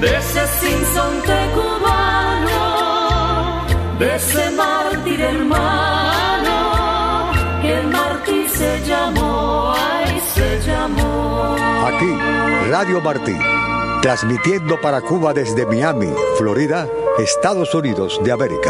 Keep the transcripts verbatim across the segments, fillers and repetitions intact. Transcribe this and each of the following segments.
de ese sinsonte cubano, de ese mártir hermano, que Martí se llamó, ay, se llamó. Aquí, Radio Martí, transmitiendo para Cuba desde Miami, Florida, Estados Unidos de América.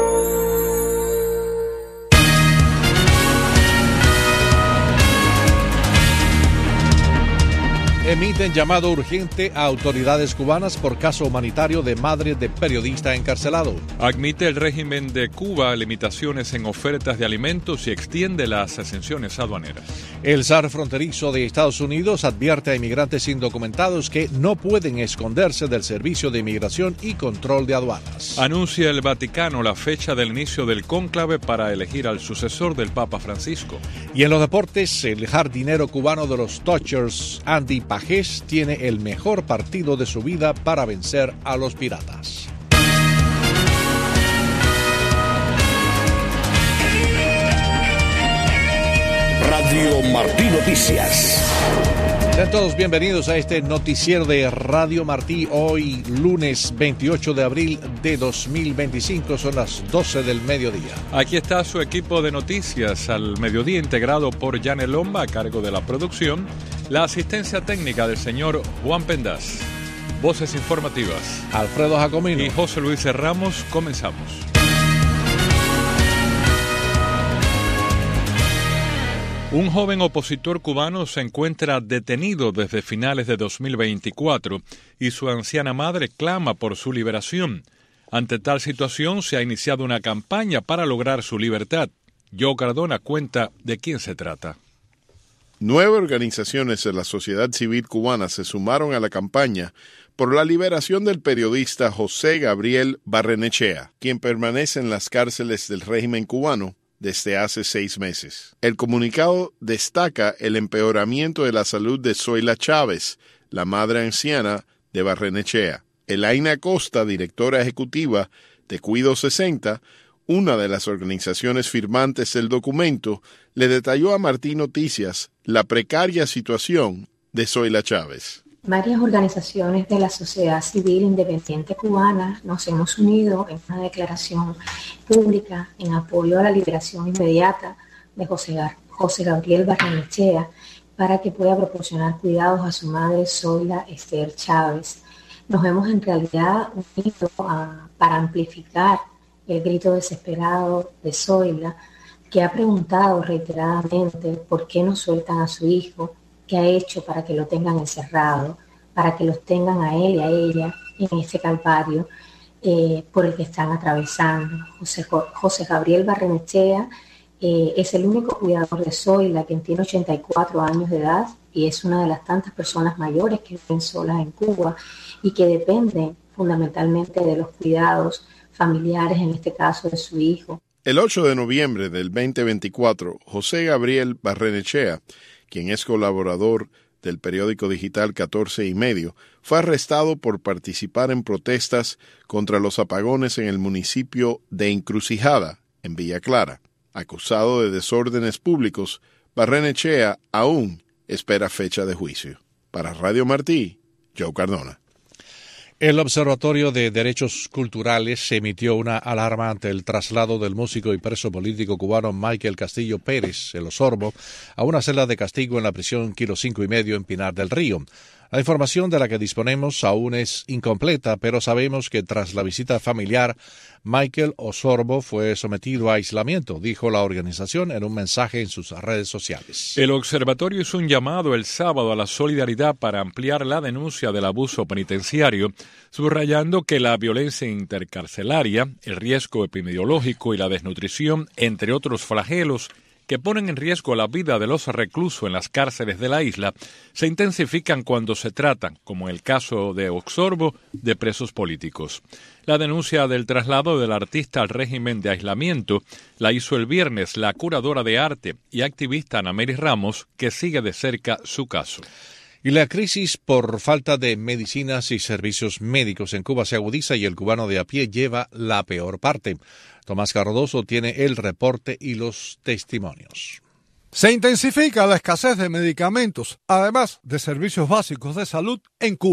Emiten llamado urgente a autoridades cubanas por caso humanitario de madre de periodista encarcelado. Admite el régimen de Cuba limitaciones en ofertas de alimentos y extiende las exenciones aduaneras. El S A R fronterizo de Estados Unidos advierte a inmigrantes indocumentados que no pueden esconderse del Servicio de Inmigración y Control de Aduanas. Anuncia el Vaticano la fecha del inicio del cónclave para elegir al sucesor del Papa Francisco. Y en los deportes, el jardinero cubano de los Dodgers, Andy Pajés, tiene el mejor partido de su vida para vencer a los Piratas. Radio Martí Noticias. Sean todos bienvenidos a este noticiero de Radio Martí. Hoy, lunes veintiocho de abril de dos mil veinticinco, son las doce del mediodía. Aquí está su equipo de noticias al mediodía, integrado por Yane Lomba a cargo de la producción, la asistencia técnica del señor Juan Pendas, voces informativas Alfredo Jacomino y José Luis Ramos. Comenzamos. Un joven opositor cubano se encuentra detenido desde finales de dos mil veinticuatro y su anciana madre clama por su liberación. Ante tal situación se ha iniciado una campaña para lograr su libertad. Joe Cardona cuenta de quién se trata. Nueve organizaciones de la sociedad civil cubana se sumaron a la campaña por la liberación del periodista José Gabriel Barrenechea, quien permanece en las cárceles del régimen cubano desde hace seis meses. El comunicado destaca el empeoramiento de la salud de Zoila Chávez, la madre anciana de Barrenechea. Elaina Costa, directora ejecutiva de Cuido sesenta, una de las organizaciones firmantes del documento, le detalló a Martí Noticias la precaria situación de Zoila Chávez. Varias organizaciones de la sociedad civil independiente cubana nos hemos unido en una declaración pública en apoyo a la liberación inmediata de José, Gar- José Gabriel Barrenechea para que pueda proporcionar cuidados a su madre Zoila Esther Chávez. Nos hemos en realidad unido a, para amplificar el grito desesperado de Zoila, que ha preguntado reiteradamente por qué no sueltan a su hijo, que ha hecho para que lo tengan encerrado, para que los tengan a él y a ella en este calvario eh, por el que están atravesando. José, José Gabriel Barrenechea eh, es el único cuidador de Zoila, quien tiene ochenta y cuatro años de edad y es una de las tantas personas mayores que viven solas en Cuba y que dependen fundamentalmente de los cuidados familiares, en este caso de su hijo. El ocho de noviembre del veinte veinticuatro, José Gabriel Barrenechea, quien es colaborador del periódico digital catorce y medio, fue arrestado por participar en protestas contra los apagones en el municipio de Encrucijada, en Villa Clara. Acusado de desórdenes públicos, Barrenechea aún espera fecha de juicio. Para Radio Martí, Joe Cardona. El Observatorio de Derechos Culturales emitió una alarma ante el traslado del músico y preso político cubano Michael Castillo Pérez, el Osorbo, a una celda de castigo en la prisión Kilo Cinco y Medio en Pinar del Río. La información de la que disponemos aún es incompleta, pero sabemos que tras la visita familiar, Michael Osorbo fue sometido a aislamiento, dijo la organización en un mensaje en sus redes sociales. El observatorio hizo un llamado el sábado a la solidaridad para ampliar la denuncia del abuso penitenciario, subrayando que la violencia intercarcelaria, el riesgo epidemiológico y la desnutrición, entre otros flagelos, que ponen en riesgo la vida de los reclusos en las cárceles de la isla, se intensifican cuando se tratan, como en el caso de Osorbo, de presos políticos. La denuncia del traslado del artista al régimen de aislamiento la hizo el viernes la curadora de arte y activista Ana Mary Ramos, que sigue de cerca su caso. Y la crisis por falta de medicinas y servicios médicos en Cuba se agudiza y el cubano de a pie lleva la peor parte. Tomás Cardoso tiene el reporte y los testimonios. Se intensifica la escasez de medicamentos, además de servicios básicos de salud en Cuba.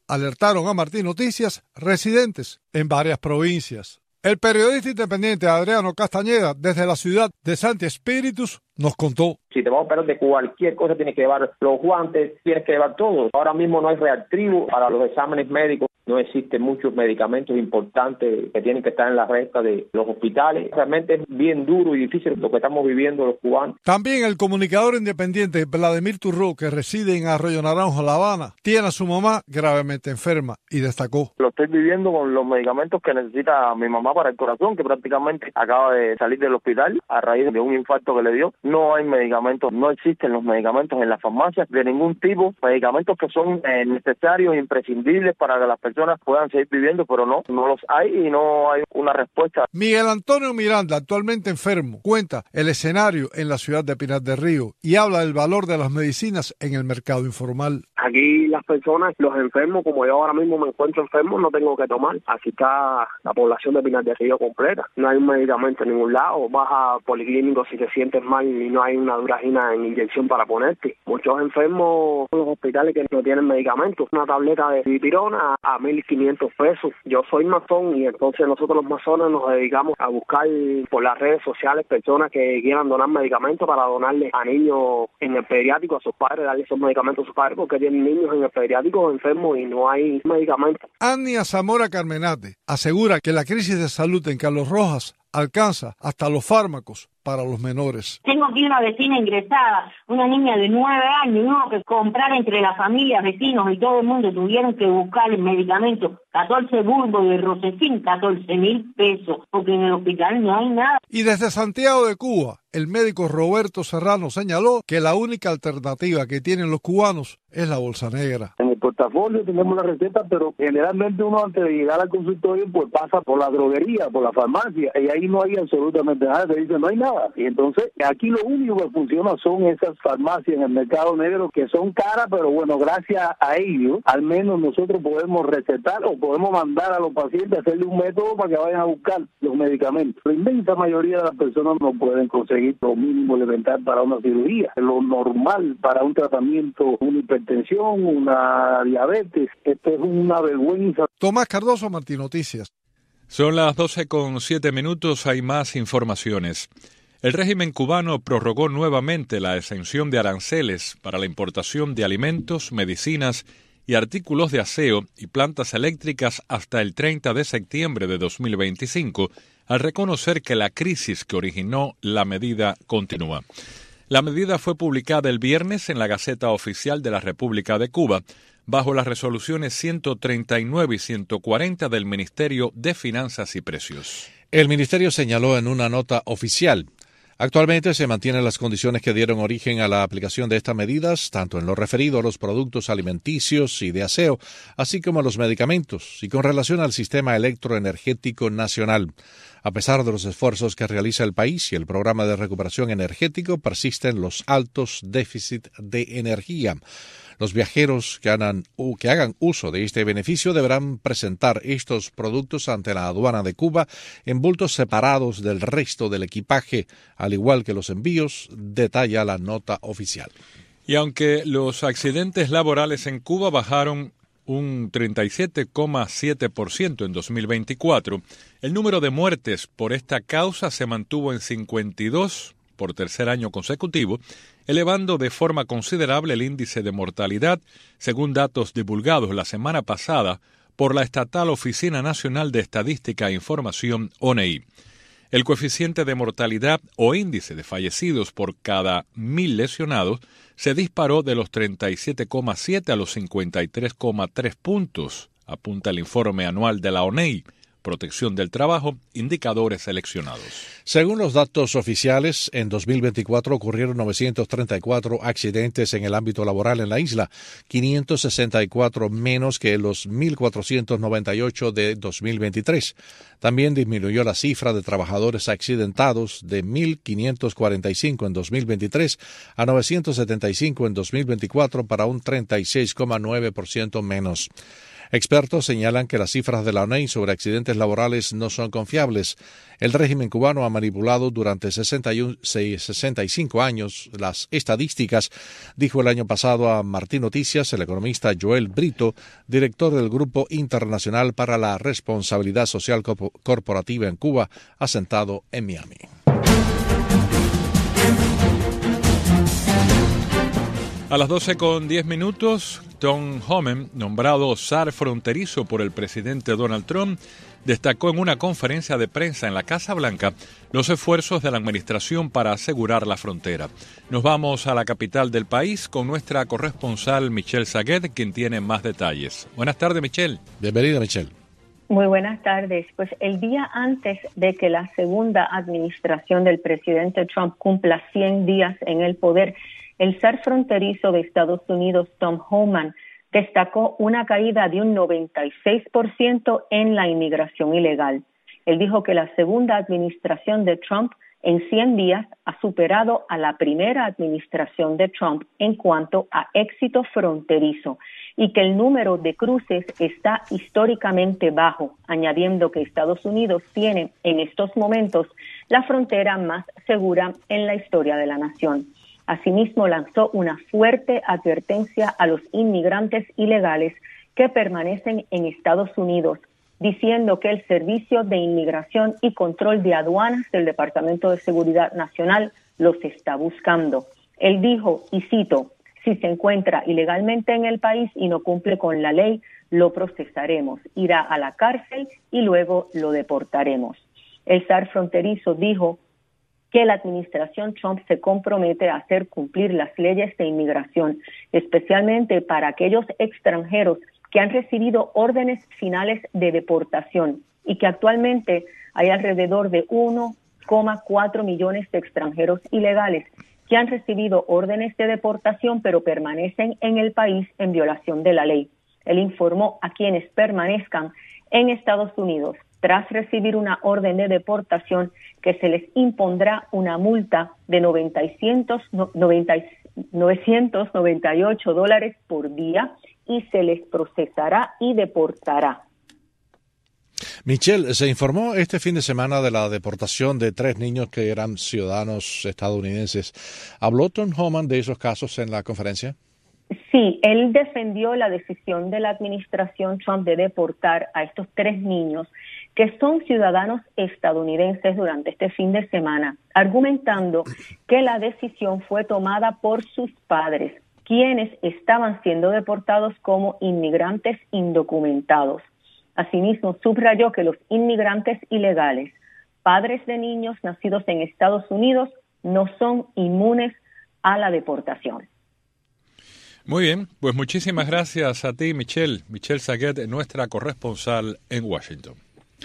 alertaron a Martín Noticias residentes en varias provincias. El periodista independiente Adriano Castañeda, desde la ciudad de Santi Espíritus, nos contó. Si te vas a operar de cualquier cosa, tienes que llevar los guantes, tienes que llevar todo. Ahora mismo no hay reactivo para los exámenes médicos. No existen muchos medicamentos importantes que tienen que estar en la recta de los hospitales. Realmente es bien duro y difícil lo que estamos viviendo los cubanos. También el comunicador independiente Vladimir Turró, que reside en Arroyo Naranjo, La Habana, tiene a su mamá gravemente enferma y destacó. Lo estoy viviendo con los medicamentos que necesita mi mamá para el corazón, que prácticamente acaba de salir del hospital a raíz de un infarto que le dio. No hay medicamentos, no existen los medicamentos en las farmacias de ningún tipo, medicamentos que son eh, necesarios, imprescindibles para que las personas puedan seguir viviendo, pero no, no los hay y no hay una respuesta. Miguel Antonio Miranda, actualmente enfermo, cuenta el escenario en la ciudad de Pinar del Río y habla del valor de las medicinas en el mercado informal. Aquí las personas, los enfermos, como yo ahora mismo me encuentro enfermo, no tengo que tomar. Aquí está la población de Pinar del Río completa. No hay un medicamento en ningún lado. Vas a policlínico si te sientes mal y no hay una duragina en inyección para ponerte. Muchos enfermos en los hospitales que no tienen medicamentos. Una tableta de dipirona a mil quinientos pesos. Yo soy masón y entonces nosotros los masones nos dedicamos a buscar por las redes sociales personas que quieran donar medicamentos para donarles a niños en el pediátrico, a sus padres, darles esos medicamentos a sus padres porque tienen niños en el pediátrico enfermos y no hay medicamentos. Ania Zamora Carmenate asegura que la crisis de salud en Carlos Rojas alcanza hasta los fármacos para los menores. Tengo aquí una vecina ingresada, una niña de nueve años, hubo que comprar entre la familia, vecinos y todo el mundo, tuvieron que buscar el medicamento, catorce bulbos de Rosefin, catorce mil pesos, porque en el hospital no hay nada. Y desde Santiago de Cuba, el médico Roberto Serrano señaló que la única alternativa que tienen los cubanos es la bolsa negra. En el portafolio tenemos la receta, pero generalmente uno antes de llegar al consultorio pues pasa por la droguería, por la farmacia, y ahí no hay absolutamente nada, te dicen no hay nada. Y entonces aquí lo único que funciona son esas farmacias en el mercado negro que son caras, pero bueno, gracias a ellos, al menos nosotros podemos recetar o podemos mandar a los pacientes a hacerle un método para que vayan a buscar los medicamentos. La inmensa mayoría de las personas no pueden conseguir lo mínimo elemental para una cirugía, lo normal para un tratamiento, una hipertensión, una diabetes. Esto es una vergüenza. Tomás Cardoso, Martín Noticias. Son las doce con siete minutos, hay más informaciones. El régimen cubano prorrogó nuevamente la exención de aranceles para la importación de alimentos, medicinas y artículos de aseo y plantas eléctricas hasta el treinta de septiembre de dos mil veinticinco, al reconocer que la crisis que originó la medida continúa. La medida fue publicada el viernes en la Gaceta Oficial de la República de Cuba, bajo las resoluciones ciento treinta y nueve y ciento cuarenta del Ministerio de Finanzas y Precios. El ministerio señaló en una nota oficial: actualmente se mantienen las condiciones que dieron origen a la aplicación de estas medidas, tanto en lo referido a los productos alimenticios y de aseo, así como a los medicamentos, y con relación al sistema electroenergético nacional. A pesar de los esfuerzos que realiza el país y el programa de recuperación energético, persisten los altos déficits de energía. Los viajeros que hagan, que hagan uso de este beneficio deberán presentar estos productos ante la aduana de Cuba en bultos separados del resto del equipaje, al igual que los envíos, detalla la nota oficial. Y aunque los accidentes laborales en Cuba bajaron un treinta y siete coma siete por ciento en dos mil veinticuatro, el número de muertes por esta causa se mantuvo en cincuenta y dos por tercer año consecutivo, elevando de forma considerable el índice de mortalidad, según datos divulgados la semana pasada por la estatal Oficina Nacional de Estadística e Información, O N E I. El coeficiente de mortalidad o índice de fallecidos por cada mil lesionados se disparó de los treinta y siete coma siete a los cincuenta y tres coma tres puntos, apunta el informe anual de la O N E I, Protección del Trabajo, indicadores seleccionados. Según los datos oficiales, en dos mil veinticuatro ocurrieron novecientos treinta y cuatro accidentes en el ámbito laboral en la isla, quinientos sesenta y cuatro menos que los mil cuatrocientos noventa y ocho de dos mil veintitrés. También disminuyó la cifra de trabajadores accidentados de mil quinientos cuarenta y cinco en dos mil veintitrés a novecientos setenta y cinco en dos mil veinticuatro, para un treinta y seis coma nueve por ciento menos. Expertos señalan que las cifras de la O N E sobre accidentes laborales no son confiables. El régimen cubano ha manipulado durante sesenta y cinco años las estadísticas, dijo el año pasado a Martín Noticias el economista Joel Brito, director del Grupo Internacional para la Responsabilidad Social Corporativa en Cuba, asentado en Miami. A las doce con diez minutos, Tom Homan, nombrado zar fronterizo por el presidente Donald Trump, destacó en una conferencia de prensa en la Casa Blanca los esfuerzos de la administración para asegurar la frontera. Nos vamos a la capital del país con nuestra corresponsal Michelle Saguet, quien tiene más detalles. Buenas tardes, Michelle. Bienvenida, Michelle. Muy buenas tardes. Pues el día antes de que la segunda administración del presidente Trump cumpla cien días en el poder, el zar fronterizo de Estados Unidos, Tom Homan, destacó una caída de un noventa y seis por ciento en la inmigración ilegal. Él dijo que la segunda administración de Trump en cien días ha superado a la primera administración de Trump en cuanto a éxito fronterizo y que el número de cruces está históricamente bajo, añadiendo que Estados Unidos tiene en estos momentos la frontera más segura en la historia de la nación. Asimismo, lanzó una fuerte advertencia a los inmigrantes ilegales que permanecen en Estados Unidos, diciendo que el Servicio de Inmigración y Control de Aduanas del Departamento de Seguridad Nacional los está buscando. Él dijo, y cito, si se encuentra ilegalmente en el país y no cumple con la ley, lo procesaremos, irá a la cárcel y luego lo deportaremos. El zar fronterizo dijo que la administración Trump se compromete a hacer cumplir las leyes de inmigración, especialmente para aquellos extranjeros que han recibido órdenes finales de deportación y que actualmente hay alrededor de uno coma cuatro millones de extranjeros ilegales que han recibido órdenes de deportación pero permanecen en el país en violación de la ley. Él informó a quienes permanezcan en Estados Unidos tras recibir una orden de deportación que se les impondrá una multa de novecientos noventa y ocho dólares por día y se les procesará y deportará. Michelle, se informó este fin de semana de la deportación de tres niños que eran ciudadanos estadounidenses. ¿Habló Tom Homan de esos casos en la conferencia? Sí, él defendió la decisión de la administración Trump de deportar a estos tres niños que son ciudadanos estadounidenses durante este fin de semana, argumentando que la decisión fue tomada por sus padres, quienes estaban siendo deportados como inmigrantes indocumentados. Asimismo, subrayó que los inmigrantes ilegales, padres de niños nacidos en Estados Unidos, no son inmunes a la deportación. Muy bien, pues muchísimas gracias a ti, Michelle. Michelle Saguet, nuestra corresponsal en Washington.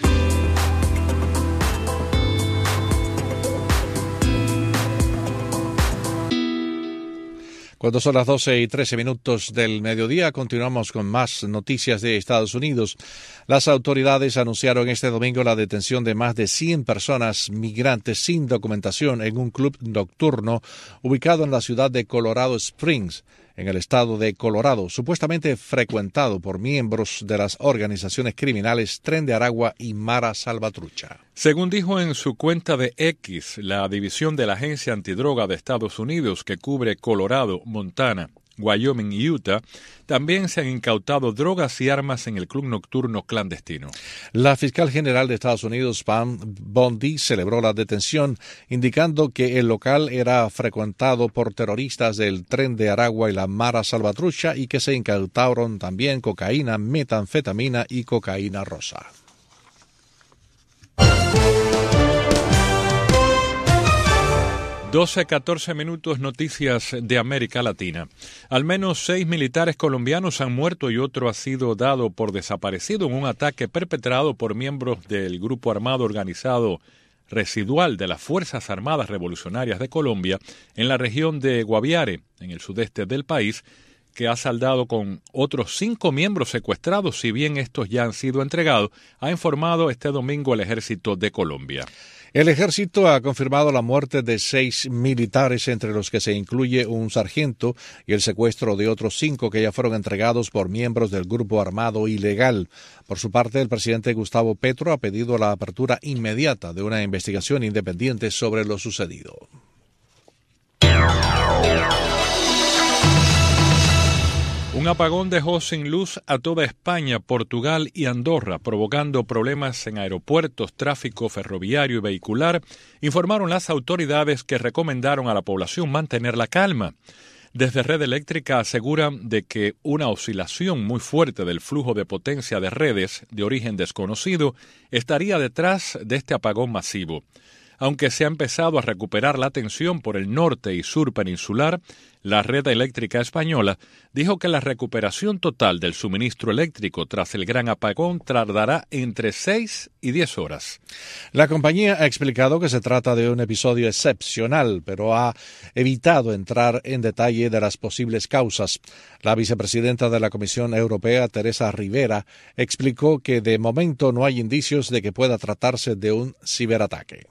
Cuando son las doce y trece minutos del mediodía, continuamos con más noticias de Estados Unidos. Las autoridades anunciaron este domingo la detención de más de cien personas migrantes sin documentación en un club nocturno ubicado en la ciudad de Colorado Springs, en el estado de Colorado, supuestamente frecuentado por miembros de las organizaciones criminales Tren de Aragua y Mara Salvatrucha. Según dijo en su cuenta de X, la división de la Agencia Antidroga de Estados Unidos, que cubre Colorado, Montana, Wyoming y Utah, también se han incautado drogas y armas en el club nocturno clandestino. La fiscal general de Estados Unidos, Pam Bondi, celebró la detención, indicando que el local era frecuentado por terroristas del Tren de Aragua y la Mara Salvatrucha y que se incautaron también cocaína, metanfetamina y cocaína rosa. doce catorce minutos, noticias de América Latina. Al menos seis militares colombianos han muerto y otro ha sido dado por desaparecido en un ataque perpetrado por miembros del grupo armado organizado residual de las Fuerzas Armadas Revolucionarias de Colombia en la región de Guaviare, en el sudeste del país, que ha saldado con otros cinco miembros secuestrados, si bien estos ya han sido entregados, ha informado este domingo el Ejército de Colombia. El ejército ha confirmado la muerte de seis militares, entre los que se incluye un sargento, y el secuestro de otros cinco que ya fueron entregados por miembros del grupo armado ilegal. Por su parte, el presidente Gustavo Petro ha pedido la apertura inmediata de una investigación independiente sobre lo sucedido. Un apagón dejó sin luz a toda España, Portugal y Andorra, provocando problemas en aeropuertos, tráfico ferroviario y vehicular, informaron las autoridades, que recomendaron a la población mantener la calma. Desde Red Eléctrica aseguran de que una oscilación muy fuerte del flujo de potencia de redes de origen desconocido estaría detrás de este apagón masivo. Aunque se ha empezado a recuperar la tensión por el norte y sur peninsular, la Red Eléctrica Española dijo que la recuperación total del suministro eléctrico tras el gran apagón tardará entre seis y diez horas. La compañía ha explicado que se trata de un episodio excepcional, pero ha evitado entrar en detalle de las posibles causas. La vicepresidenta de la Comisión Europea, Teresa Rivera, explicó que de momento no hay indicios de que pueda tratarse de un ciberataque.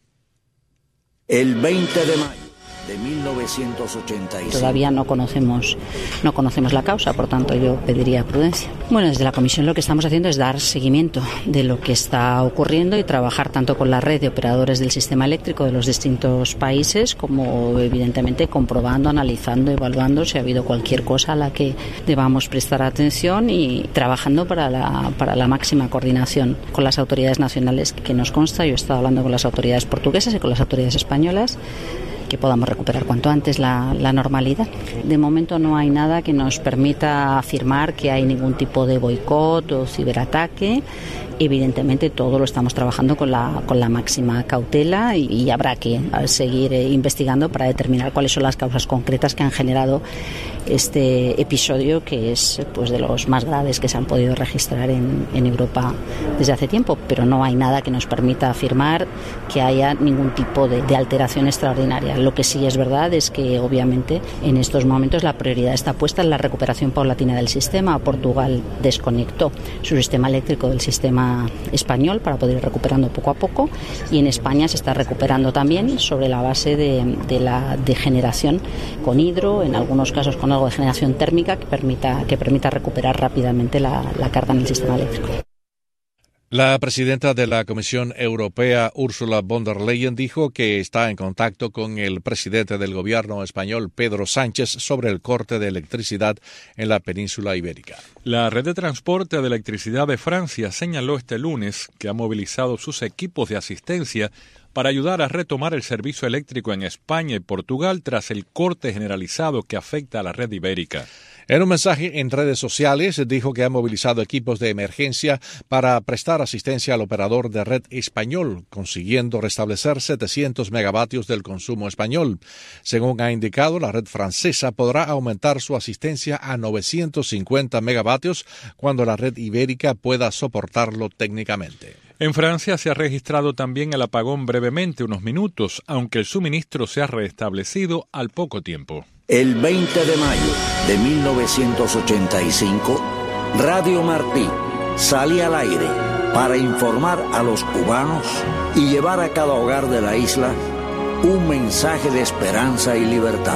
El veinte de mayo de mil novecientos ochenta y seis. Todavía no conocemos, no conocemos la causa, por tanto yo pediría prudencia. Bueno, desde la Comisión lo que estamos haciendo es dar seguimiento de lo que está ocurriendo y trabajar tanto con la red de operadores del sistema eléctrico de los distintos países, como evidentemente comprobando, analizando, evaluando si ha habido cualquier cosa a la que debamos prestar atención, y trabajando para la, para la máxima coordinación con las autoridades nacionales, que nos consta. Yo he estado hablando con las autoridades portuguesas y con las autoridades españolas, que podamos recuperar cuanto antes la, la normalidad. De momento no hay nada que nos permita afirmar que hay ningún tipo de boicot o ciberataque. Evidentemente todo lo estamos trabajando con la, con la máxima cautela, y, y habrá que seguir eh, investigando para determinar cuáles son las causas concretas que han generado este episodio, que es pues de los más graves que se han podido registrar en, en Europa desde hace tiempo, pero no hay nada que nos permita afirmar que haya ningún tipo de, de alteración extraordinaria. Lo que sí es verdad es que obviamente en estos momentos la prioridad está puesta en la recuperación paulatina del sistema. Portugal desconectó su sistema eléctrico del sistema español para poder ir recuperando poco a poco, y en España se está recuperando también sobre la base de, de la de generación con hidro, en algunos casos con algo de generación térmica que permita, que permita recuperar rápidamente la, la carga en el sistema eléctrico. La presidenta de la Comisión Europea, Ursula von der Leyen, dijo que está en contacto con el presidente del gobierno español, Pedro Sánchez, sobre el corte de electricidad en la península ibérica. La red de transporte de electricidad de Francia señaló este lunes que ha movilizado sus equipos de asistencia para ayudar a retomar el servicio eléctrico en España y Portugal tras el corte generalizado que afecta a la red ibérica. En un mensaje en redes sociales dijo que ha movilizado equipos de emergencia para prestar asistencia al operador de red español, consiguiendo restablecer setecientos megavatios del consumo español. Según ha indicado, la red francesa podrá aumentar su asistencia a novecientos cincuenta megavatios cuando la red ibérica pueda soportarlo técnicamente. En Francia se ha registrado también el apagón brevemente, unos minutos, aunque el suministro se ha restablecido al poco tiempo. El veinte de mayo de mil novecientos ochenta y cinco, Radio Martí sale al aire para informar a los cubanos y llevar a cada hogar de la isla un mensaje de esperanza y libertad.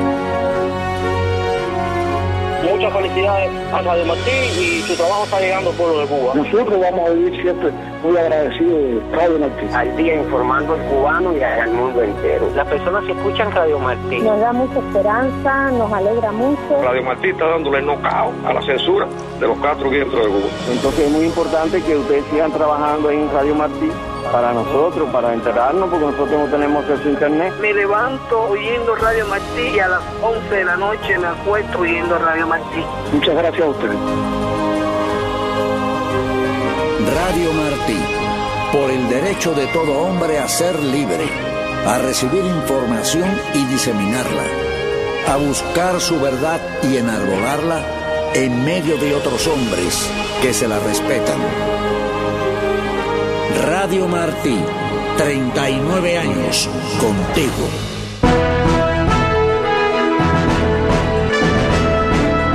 Muchas felicidades a Radio Martí, y su trabajo está llegando al pueblo de Cuba. Nosotros vamos a vivir siempre muy agradecidos de Radio Martí. Al día informando al cubano y al mundo entero. Las personas que escuchan Radio Martí nos da mucha esperanza, nos alegra mucho. Radio Martí está dándole knockout a la censura de los Castro aquí dentro de Cuba. Entonces es muy importante que ustedes sigan trabajando en Radio Martí para nosotros, para enterarnos, porque nosotros no tenemos acceso a internet. Me levanto oyendo Radio Martí y a las once de la noche me acuesto oyendo Radio Martí. Muchas gracias a ustedes. Radio Martí, por el derecho de todo hombre a ser libre, a recibir información y diseminarla, a buscar su verdad y enarbolarla en medio de otros hombres que se la respetan. Radio Martí, treinta y nueve años contigo.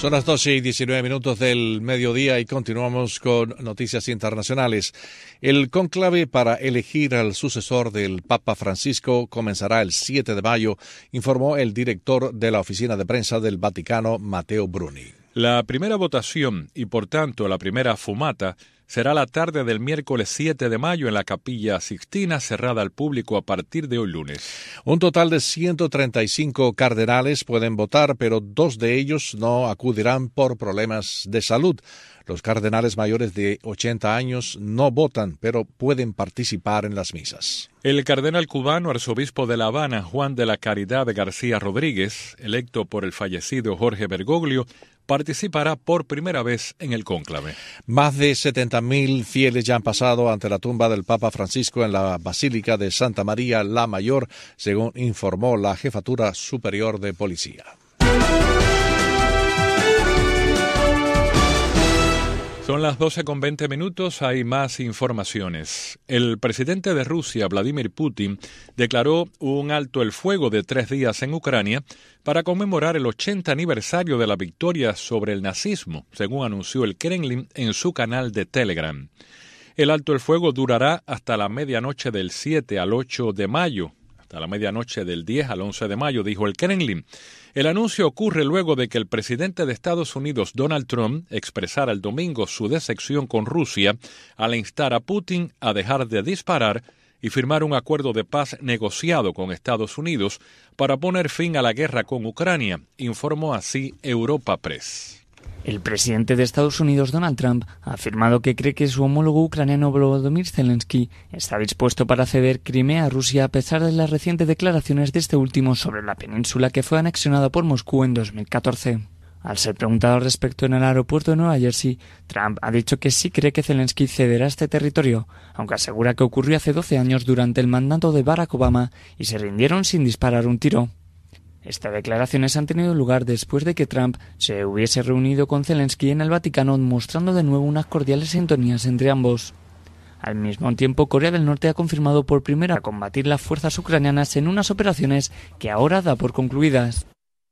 Son las doce y diecinueve minutos del mediodía y continuamos con noticias internacionales. El cónclave para elegir al sucesor del Papa Francisco comenzará el siete de mayo, informó el director de la oficina de prensa del Vaticano, Matteo Bruni. La primera votación y, por tanto, la primera fumata será la tarde del miércoles siete de mayo en la Capilla Sixtina, cerrada al público a partir de hoy lunes. Un total de ciento treinta y cinco cardenales pueden votar, pero dos de ellos no acudirán por problemas de salud. Los cardenales mayores de ochenta años no votan, pero pueden participar en las misas. El cardenal cubano, arzobispo de La Habana, Juan de la Caridad García Rodríguez, electo por el fallecido Jorge Bergoglio, participará por primera vez en el cónclave. Más de setenta mil fieles ya han pasado ante la tumba del Papa Francisco en la Basílica de Santa María la Mayor, según informó la Jefatura Superior de Policía. Son las doce con veinte minutos, hay más informaciones. El presidente de Rusia, Vladimir Putin, declaró un alto el fuego de tres días en Ucrania para conmemorar el ochenta aniversario de la victoria sobre el nazismo, según anunció el Kremlin en su canal de Telegram. El alto el fuego durará hasta la medianoche del siete al ocho de mayo, hasta la medianoche del diez al once de mayo, dijo el Kremlin. El anuncio ocurre luego de que el presidente de Estados Unidos, Donald Trump, expresara el domingo su decepción con Rusia al instar a Putin a dejar de disparar y firmar un acuerdo de paz negociado con Estados Unidos para poner fin a la guerra con Ucrania, informó así Europa Press. El presidente de Estados Unidos, Donald Trump, ha afirmado que cree que su homólogo ucraniano Volodymyr Zelensky está dispuesto para ceder Crimea a Rusia a pesar de las recientes declaraciones de este último sobre la península que fue anexionada por Moscú en dos mil catorce. Al ser preguntado al respecto en el aeropuerto de Nueva Jersey, Trump ha dicho que sí cree que Zelensky cederá este territorio, aunque asegura que ocurrió hace doce años durante el mandato de Barack Obama y se rindieron sin disparar un tiro. Estas declaraciones han tenido lugar después de que Trump se hubiese reunido con Zelensky en el Vaticano, mostrando de nuevo unas cordiales sintonías entre ambos. Al mismo tiempo, Corea del Norte ha confirmado por primera vez combatir las fuerzas ucranianas en unas operaciones que ahora da por concluidas.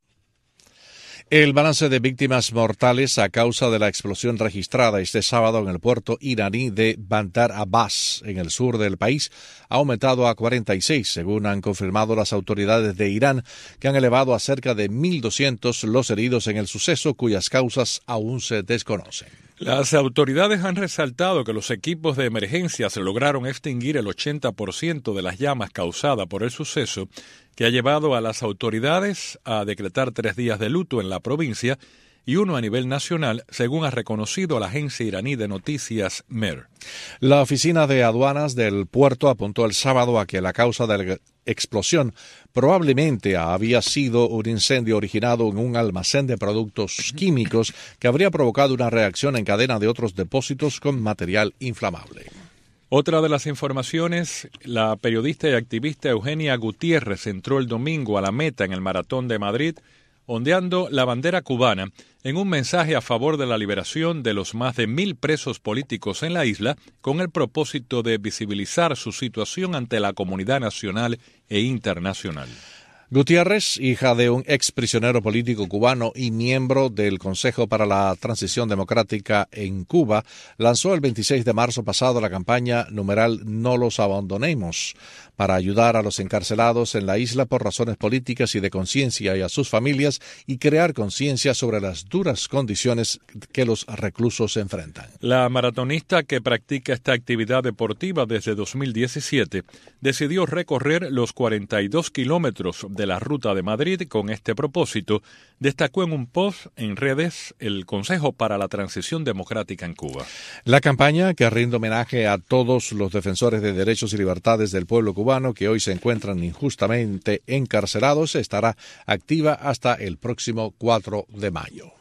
El balance de víctimas mortales a causa de la explosión registrada este sábado en el puerto iraní de Bandar Abbas, en el sur del país, ha aumentado a cuarenta y seis, según han confirmado las autoridades de Irán, que han elevado a cerca de mil doscientos los heridos en el suceso, cuyas causas aún se desconocen. Las autoridades han resaltado que los equipos de emergencia se lograron extinguir el ochenta por ciento de las llamas causadas por el suceso, que ha llevado a las autoridades a decretar tres días de luto en la provincia y uno a nivel nacional, según ha reconocido la agencia iraní de noticias M E R. La oficina de aduanas del puerto apuntó el sábado a que la causa de la explosión probablemente había sido un incendio originado en un almacén de productos químicos que habría provocado una reacción en cadena de otros depósitos con material inflamable. Otra de las informaciones, la periodista y activista Eugenia Gutiérrez entró el domingo a la meta en el Maratón de Madrid, ondeando la bandera cubana en un mensaje a favor de la liberación de los más de mil presos políticos en la isla, con el propósito de visibilizar su situación ante la comunidad nacional e internacional. Gutiérrez, hija de un ex prisionero político cubano y miembro del Consejo para la Transición Democrática en Cuba, lanzó el veintiséis de marzo pasado la campaña numeral No los abandonemos, para ayudar a los encarcelados en la isla por razones políticas y de conciencia y a sus familias y crear conciencia sobre las duras condiciones que los reclusos enfrentan. La maratonista, que practica esta actividad deportiva desde dos mil diecisiete, decidió recorrer los cuarenta y dos kilómetros de la ruta de Madrid con este propósito. Destacó en un post en redes el Consejo para la Transición Democrática en Cuba. La campaña, que rinde homenaje a todos los defensores de derechos y libertades del pueblo cubano que hoy se encuentran injustamente encarcelados, estará activa hasta el próximo cuatro de mayo.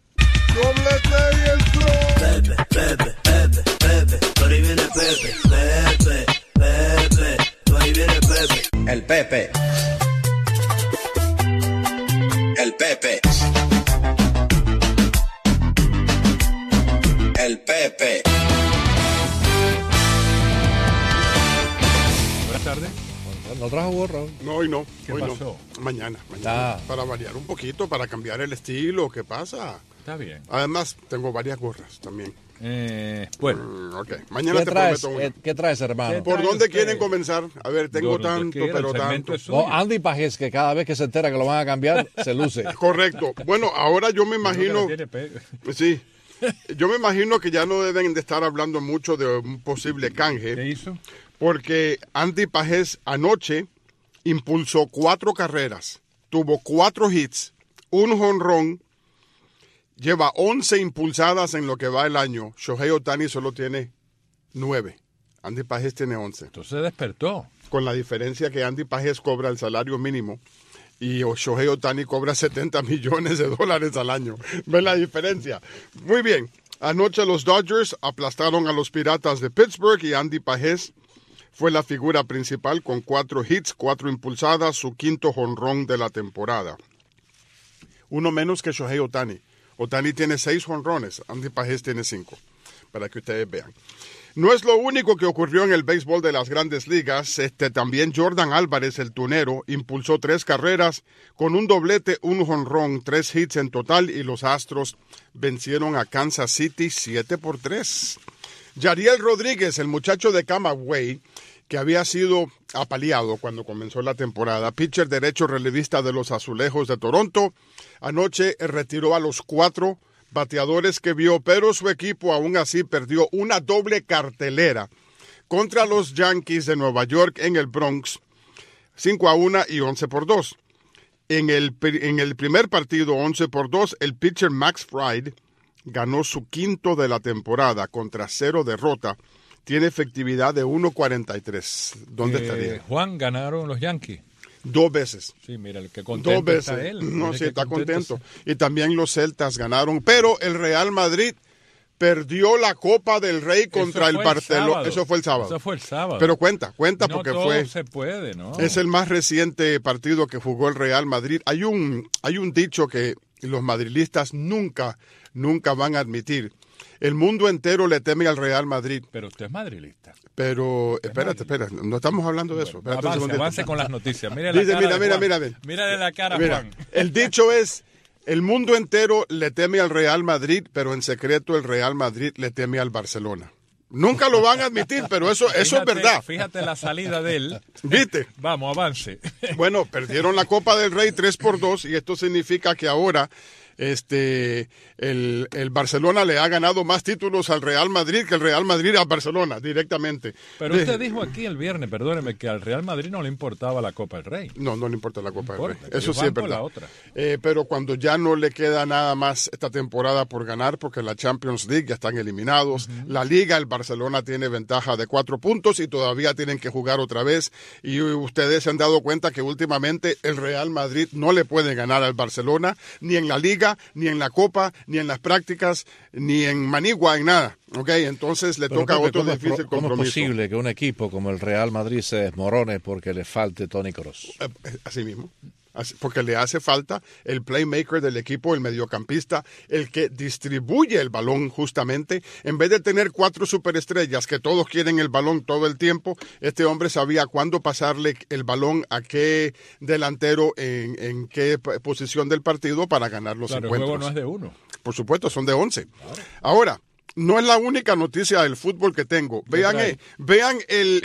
Pepe, Pepe, Pepe, Pepe, por ahí viene Pepe, Pepe, Pepe, por ahí viene Pepe. El Pepe. El Pepe. El Pepe. Buenas tardes. ¿No trajo gorro? No, hoy no. ¿Qué hoy pasó? no. Mañana, mañana. Ah. Para variar un poquito, para cambiar el estilo. ¿Qué pasa? Está bien. Además, tengo varias gorras también. Eh, bueno. Mm, ok. Mañana ¿Qué te traes, prometo una. eh, ¿Qué traes, hermano? ¿Por dónde quieren comenzar? A ver, tengo tanto, pero tanto. No, Andy Pajes, que cada vez que se entera que lo van a cambiar, se luce. Correcto. Bueno, ahora yo me imagino... Sí. Yo me imagino que ya no deben de estar hablando mucho de un posible canje. ¿Qué hizo? Porque Andy Pajes anoche impulsó cuatro carreras, tuvo cuatro hits, un jonrón, lleva once impulsadas en lo que va el año. Shohei Ohtani solo tiene nueve. Andy Pajes tiene once. Entonces despertó. Con la diferencia que Andy Pajes cobra el salario mínimo y Shohei Ohtani cobra setenta millones de dólares al año. ¿Ven la diferencia? Muy bien. Anoche los Dodgers aplastaron a los Piratas de Pittsburgh y Andy Pajes fue la figura principal con cuatro hits, cuatro impulsadas, su quinto jonrón de la temporada. Uno menos que Shohei Ohtani. Ohtani tiene seis jonrones, Andy Pajes tiene cinco, para que ustedes vean. No es lo único que ocurrió en el béisbol de las grandes ligas. Este, también Jordan Álvarez, el tunero, impulsó tres carreras con un doblete, un jonrón, tres hits en total y los Astros vencieron a Kansas City siete por tres. Yariel Rodríguez, el muchacho de Camagüey, que había sido apaleado cuando comenzó la temporada, pitcher derecho relevista de los Azulejos de Toronto, anoche retiró a los cuatro bateadores que vio, pero su equipo aún así perdió una doble cartelera contra los Yankees de Nueva York en el Bronx, cinco a uno y once por dos. En el, en el primer partido, once por dos, el pitcher Max Fried ganó su quinto de la temporada contra cero derrota. Tiene efectividad de uno cuarenta y tres. ¿Dónde eh, estaría? Juan, ganaron los Yankees. Dos veces. Sí, mira, el que contento Dos veces. está él. No, Mira sí, está contento. está. Y también los Celtas ganaron. Pero el Real Madrid perdió la Copa del Rey contra el Barcelona. Eso fue el sábado. Eso fue el sábado. Pero cuenta, cuenta no porque todo fue... se puede, ¿no? Es el más reciente partido que jugó el Real Madrid. Hay un, hay un dicho que los madrilistas nunca, nunca van a admitir. El mundo entero le teme al Real Madrid. Pero usted es madrilista. Pero, espérate, espérate, no estamos hablando de eso. Bueno, avance, avance con las noticias. Mire Dice, la cara mira, de mira, Juan. mira, mira. Mírale la cara, Mira, Juan. el dicho es, el mundo entero le teme al Real Madrid, pero en secreto el Real Madrid le teme al Barcelona. Nunca lo van a admitir, pero eso, eso Fíjate, es verdad. Fíjate la salida de él. ¿Viste? Vamos, avance. Bueno, perdieron la Copa del Rey tres por dos y esto significa que ahora este el, el Barcelona le ha ganado más títulos al Real Madrid que el Real Madrid al Barcelona directamente. Pero usted dijo aquí el viernes, perdóneme, que al Real Madrid no le importaba la Copa del Rey. No, no le importa la Copa no del importa, Rey. Eso ellos sí van es por verdad. la otra. Eh, pero cuando ya no le queda nada más esta temporada por ganar, porque la Champions League ya están eliminados, uh-huh. La Liga, el Barcelona tiene ventaja de cuatro puntos y todavía tienen que jugar otra vez. Y ustedes se han dado cuenta que últimamente el Real Madrid no le puede ganar al Barcelona, ni en la Liga, ni en la Copa, ni en las prácticas, ni en Manigua, en nada. ¿Ok? Entonces le Pero toca Pepe, otro ¿cómo, difícil ¿cómo compromiso. es posible que un equipo como el Real Madrid se desmorone porque le falte Toni Kroos? Así mismo. Así, porque le hace falta el playmaker del equipo, el mediocampista, el que distribuye el balón justamente. En vez de tener cuatro superestrellas que todos quieren el balón todo el tiempo, este hombre sabía cuándo pasarle el balón a qué delantero, en, en qué posición del partido para ganar los claro, encuentros. El juego no es de uno. Por supuesto, son de once. Claro. Ahora, no es la única noticia del fútbol que tengo. Vean, eh, vean el,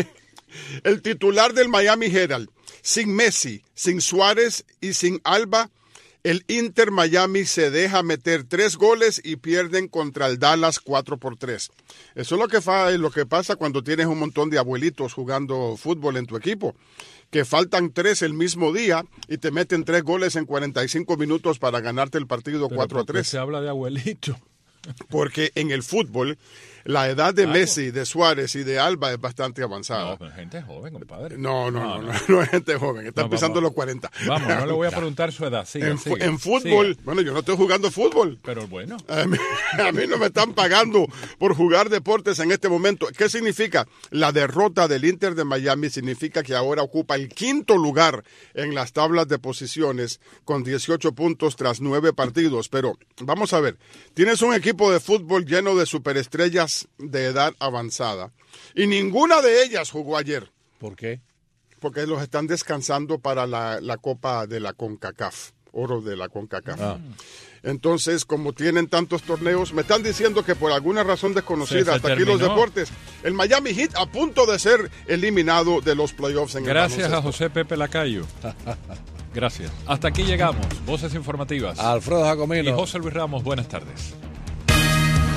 el titular del Miami Herald. Sin Messi, sin Suárez y sin Alba, el Inter Miami se deja meter tres goles y pierden contra el Dallas cuatro por tres. Eso es lo que, fa, lo que pasa cuando tienes un montón de abuelitos jugando fútbol en tu equipo, que faltan tres el mismo día y te meten tres goles en cuarenta y cinco minutos para ganarte el partido Pero cuatro a tres. Se habla de abuelito. Porque en el fútbol la edad de claro. Messi, de Suárez y de Alba es bastante avanzada. No, pero gente joven, compadre. No, no, no, no, no, no es gente joven. Están no, pisando vamos, los cuarenta. Vamos, no le voy a preguntar su edad. Siga, en, siga, en fútbol, siga. Bueno, yo no estoy jugando fútbol. Pero bueno. A mí, a mí no me están pagando por jugar deportes en este momento. ¿Qué significa? La derrota del Inter de Miami significa que ahora ocupa el quinto lugar en las tablas de posiciones con dieciocho puntos tras nueve partidos. Pero vamos a ver, tienes un equipo de fútbol lleno de superestrellas de edad avanzada y ninguna de ellas jugó ayer. ¿Por qué? Porque los están descansando para la, la Copa de la CONCACAF. oro de la CONCACAF. Ah. Entonces, como tienen tantos torneos, me están diciendo que por alguna razón desconocida, Se- se hasta aquí los terminó. deportes, el Miami Heat a punto de ser eliminado de los playoffs en Gracias el a baloncesto. José Pepe Lacayo. Gracias. Hasta aquí llegamos. Voces informativas. Alfredo Jacomino. Y José Luis Ramos, buenas tardes.